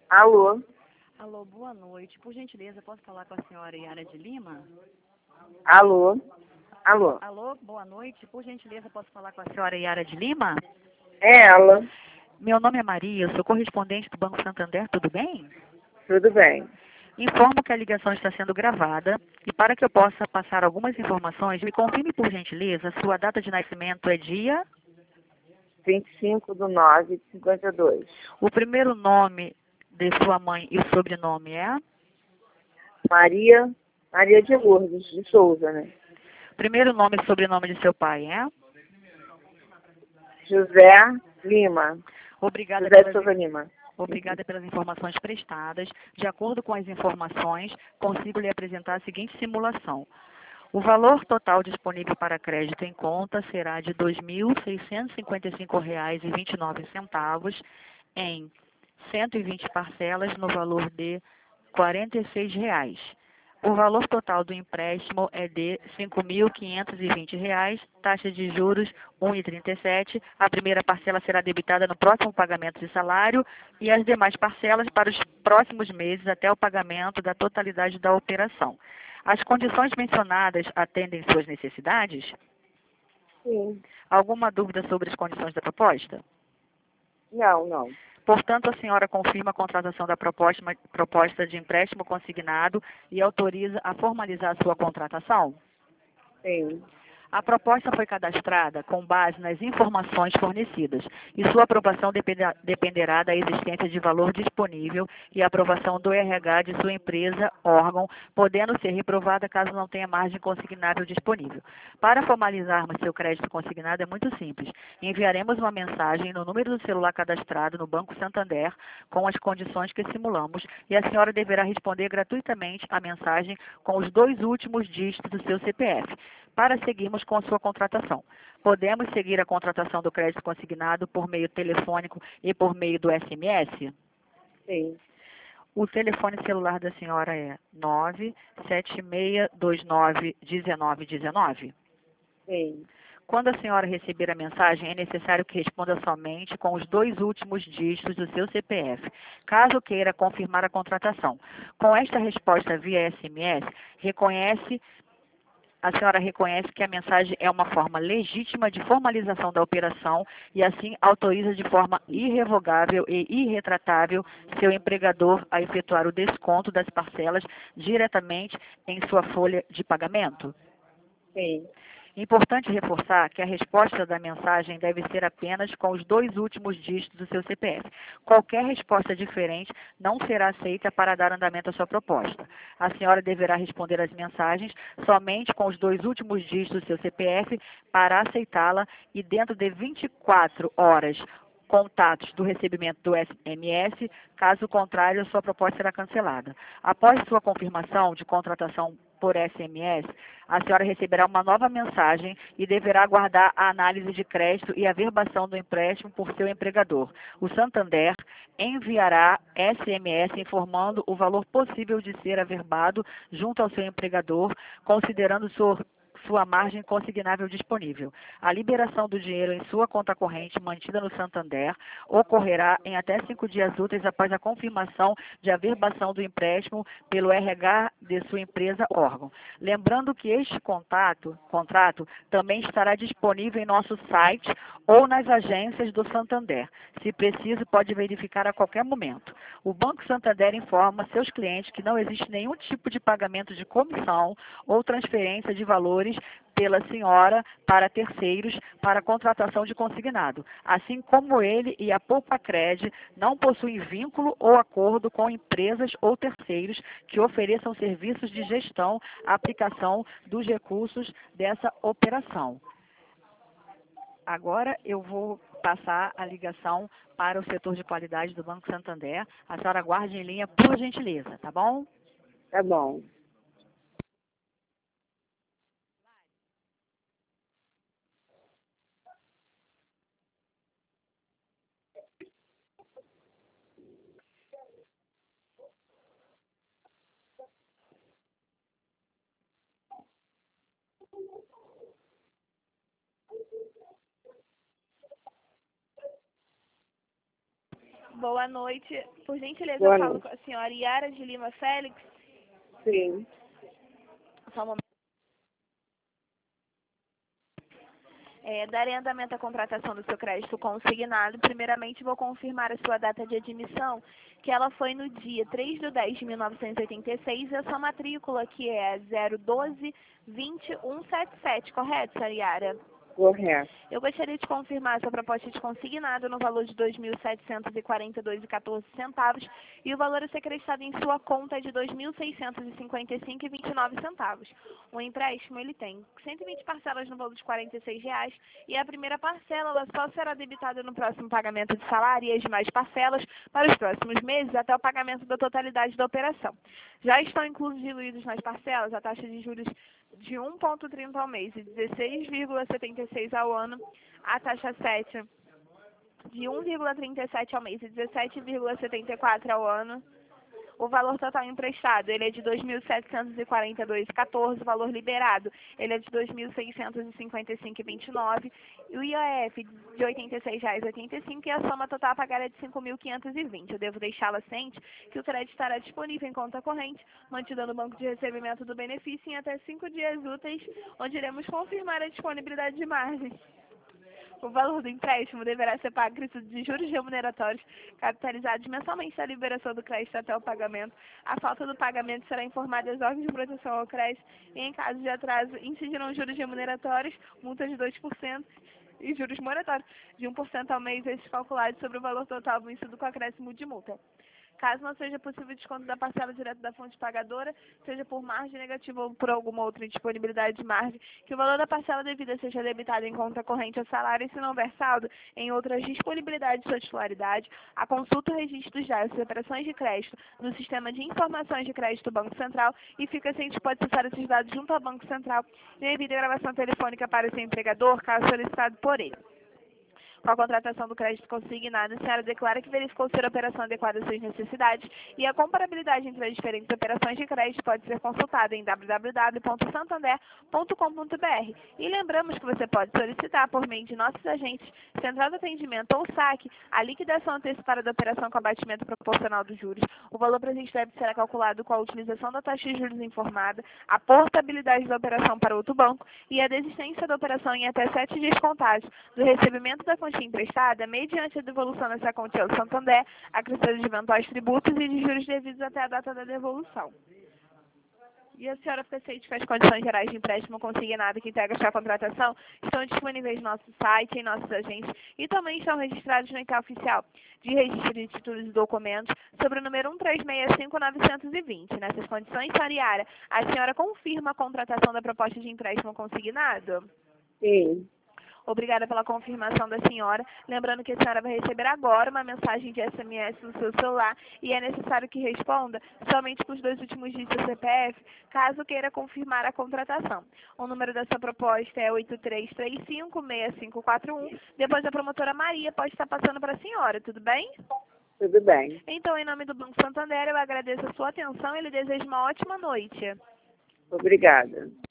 Alô? Alô, boa noite. Por gentileza, posso falar com a senhora Yara de Lima? Alô? Alô? Alô, boa noite. Por gentileza, posso falar com a senhora Yara de Lima? É ela. Meu nome é Maria, eu sou correspondente do Banco Santander, tudo bem? Tudo bem. Informo que a ligação está sendo gravada e para que eu possa passar algumas informações, me confirme por gentileza, sua data de nascimento é dia, 25/9/52. o primeiro nome de sua mãe e o sobrenome é, Maria de Lourdes, de Souza, né? primeiro nome e sobrenome de seu pai é, José Lima. obrigada José de pelas Souza Lima. Obrigada pelas informações prestadas. De acordo com as informações, consigo lhe apresentar a seguinte simulação. O valor total disponível para crédito em conta será de R$ 2.655,29 em 120 parcelas no valor de R$ 46. O valor total do empréstimo é de R$ 5.520, taxa de juros 1,37. A primeira parcela será debitada no próximo pagamento de salário e as demais parcelas para os próximos meses até o pagamento da totalidade da operação. As condições mencionadas atendem suas necessidades? Sim. Alguma dúvida sobre as condições da proposta? Não. Portanto, a senhora confirma a contratação da proposta de empréstimo consignado e autoriza a formalizar a sua contratação? Sim. A proposta foi cadastrada com base nas informações fornecidas e sua aprovação dependerá da existência de valor disponível e aprovação do RH de sua empresa, órgão, podendo ser reprovada caso não tenha margem consignável disponível. Para formalizarmos seu crédito consignado é muito simples. Enviaremos uma mensagem no número do celular cadastrado no Banco Santander com as condições que simulamos e a senhora deverá responder gratuitamente a mensagem com os 2 últimos dígitos do seu CPF. Para seguirmos com a sua contratação. Podemos seguir a contratação do crédito consignado por meio telefônico e por meio do SMS? Sim. O telefone celular da senhora é 976291919. Sim. Quando a senhora receber a mensagem, é necessário que responda somente com os 2 últimos dígitos do seu CPF, caso queira confirmar a contratação. Com esta resposta via SMS, a senhora reconhece que a mensagem é uma forma legítima de formalização da operação e assim autoriza de forma irrevogável e irretratável seu empregador a efetuar o desconto das parcelas diretamente em sua folha de pagamento? Sim. Importante reforçar que a resposta da mensagem deve ser apenas com os 2 últimos dígitos do seu CPF. Qualquer resposta diferente não será aceita para dar andamento à sua proposta. A senhora deverá responder às mensagens somente com os 2 últimos dígitos do seu CPF para aceitá-la e dentro de 24 horas contatos do recebimento do SMS, caso contrário, a sua proposta será cancelada. Após sua confirmação de contratação por SMS, a senhora receberá uma nova mensagem e deverá aguardar a análise de crédito e a verbação do empréstimo por seu empregador. O Santander enviará SMS informando o valor possível de ser averbado junto ao seu empregador, considerando sua margem consignável disponível. A liberação do dinheiro em sua conta corrente mantida no Santander ocorrerá em até 5 dias úteis após a confirmação de averbação do empréstimo pelo RH de sua empresa órgão. Lembrando que este contrato também estará disponível em nosso site ou nas agências do Santander. Se preciso, pode verificar a qualquer momento. O Banco Santander informa seus clientes que não existe nenhum tipo de pagamento de comissão ou transferência de valores pela senhora para terceiros para contratação de consignado, assim como ele e a Poupacred não possuem vínculo ou acordo com empresas ou terceiros que ofereçam serviços de gestão, aplicação dos recursos dessa operação. Agora eu vou passar a ligação para o setor de qualidade do Banco Santander. A senhora aguarde em linha, por gentileza, tá bom? Tá bom. Boa noite. Por gentileza, Boa eu falo noite. com a senhora Yara de Lima Félix. Sim. Só um momento. Darei andamento à contratação do seu crédito consignado. Primeiramente, vou confirmar a sua data de admissão, que ela foi no dia 3/10/1986, e a sua matrícula, que é 012-2177, correto, senhora Yara? Correto. Eu gostaria de confirmar a sua proposta de consignado no valor de R$ 2.742,14 e o valor a ser acreditado em sua conta é de R$ 2.655,29. O empréstimo ele tem 120 parcelas no valor de R$ 46 e a primeira parcela ela só será debitada no próximo pagamento de salário e as demais parcelas para os próximos meses até o pagamento da totalidade da operação. Já estão incluídos nas parcelas a taxa de juros de 1,30 ao mês e 16,76 ao ano, a taxa 7 de 1,37 ao mês e 17,74 ao ano. O valor total emprestado, ele é de R$ 2.742,14, o valor liberado, ele é de R$ 2.655,29, e o IOF de R$ 86,85 e a soma total a pagar é de R$ 5.520. Eu devo deixá-la ciente que o crédito estará disponível em conta corrente, mantida no banco de recebimento do benefício em até 5 dias úteis, onde iremos confirmar a disponibilidade de margem. O valor do empréstimo deverá ser pago de juros remuneratórios capitalizados mensalmente da liberação do crédito até o pagamento. A falta do pagamento será informada aos órgãos de proteção ao crédito e, em caso de atraso, incidirão juros remuneratórios, multa de 2% e juros moratórios de 1% ao mês, esses calculados sobre o valor total vencido com acréscimo de multa. Caso não seja possível desconto da parcela direto da fonte pagadora, seja por margem negativa ou por alguma outra indisponibilidade de margem, que o valor da parcela devida seja debitado em conta corrente ao salário e, se não houver saldo, em outras disponibilidades de sua titularidade, a consulta o registro dos dados das operações de crédito no sistema de informações de crédito do Banco Central e fica ciente que pode acessar esses dados junto ao Banco Central e evita a gravação telefônica para o seu empregador, caso solicitado por ele. Com a contratação do crédito consignado, a senhora declara que verificou ser a operação adequada às suas necessidades e a comparabilidade entre as diferentes operações de crédito pode ser consultada em www.santander.com.br. E lembramos que você pode solicitar, por meio de nossos agentes, central de atendimento ou saque, a liquidação antecipada da operação com abatimento proporcional dos juros. O valor presente deve ser calculado com a utilização da taxa de juros informada, a portabilidade da operação para outro banco e a desistência da operação em até 7 dias contados do recebimento da quantia emprestada mediante a devolução dessa quantia ao Santander, acrescido de eventuais tributos e de juros devidos até a data da devolução. E a senhora fica ciente que as condições gerais de empréstimo consignado que integram esta contratação estão disponíveis no nosso site, em nossos agentes, e também estão registrados no ITA oficial de registro de títulos e documentos sobre o número 1365920. Nessas condições, senhora Yara, a senhora confirma a contratação da proposta de empréstimo consignado? Sim. Obrigada pela confirmação da senhora. Lembrando que a senhora vai receber agora uma mensagem de SMS no seu celular e é necessário que responda somente com os 2 últimos dígitos do CPF, caso queira confirmar a contratação. O número da sua proposta é 83356541. Depois a promotora Maria pode estar passando para a senhora, tudo bem? Tudo bem. Então, em nome do Banco Santander, eu agradeço a sua atenção e lhe desejo uma ótima noite. Obrigada.